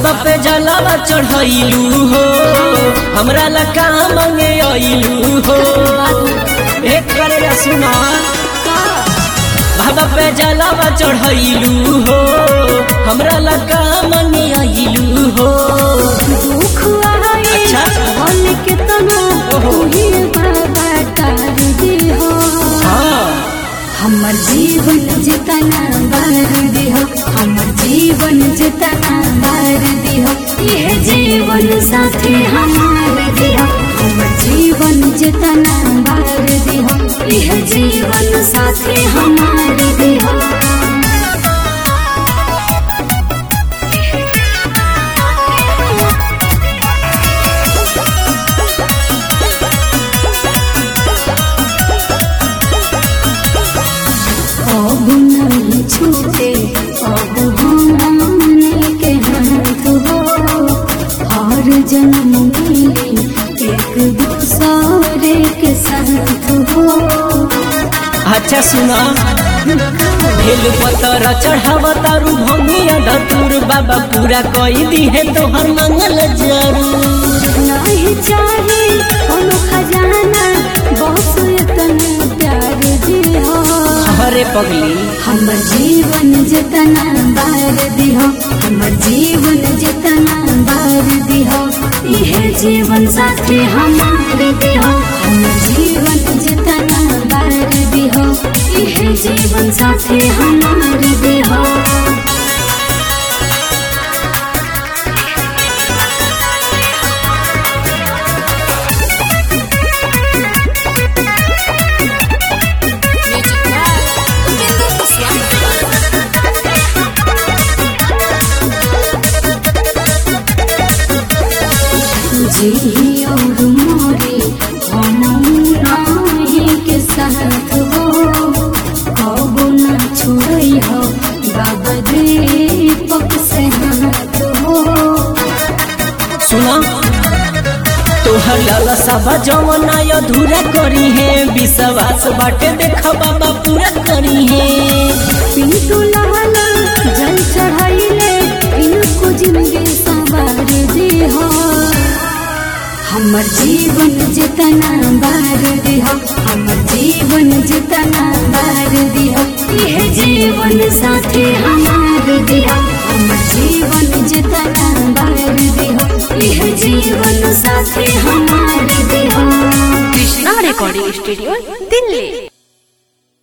बाबा पे जलावा चढ़ाइलू हो, हमरा लका मांगे आइलू हो। एक करे सुना बाबा पे जलावा चढ़ाइलू हो, हमरा लका मांगे आइलू हो। दुख आए अच्छा बोल के तना ओही बाबा तार दी हो। हमर जीवन जितना बार दी हो, हमर जीवन जितना बार दी हो, ये जीवन साथी हमार दी हो। हमर जीवन जितना बार दी हो, ये जीवन साथी हमार दी हो। अब नहीं छूटे अब हमने के हाथ हो, हर जन्म मिली एक दूसरे के साथ हो। अच्छा सुना भेल पतर चढ़ावा तारू भंगिया धतुर बाबा पूरा कई दी है तोहर मंगल जरूर। नहीं चाहे कोनो खजाना बहुत इतना प्यार दी हो। अरे पगली हमर जीवन जितना बार दी हो, हमर जीवन जितना बार दी हो, यह जीवन साथी हमार दी हो। हमर जीवन जितना बार दी हो, यह जीवन साथी हमार दी हो। जी और मोरे हमही के साथ हो, अब न छोड़ई हो बाबा दीपक से हाथ हो। सुना तोहर लाला सब जमना अधूरा करी है, विश्वास बाटे देख बाबा पूरा करी है। पिंटू लाला जल चढ़ाइले इनको जिंदगी सवार दी हो। हमर जीवन जितना बार दी हो, हमर जीवन जितना बार दी हो, यह जीवन साथी हमार दी हो। हमर जीवन जितना बार दी हो, यह जीवन साथी हमार दी हो। Krishna recording studio Delhi.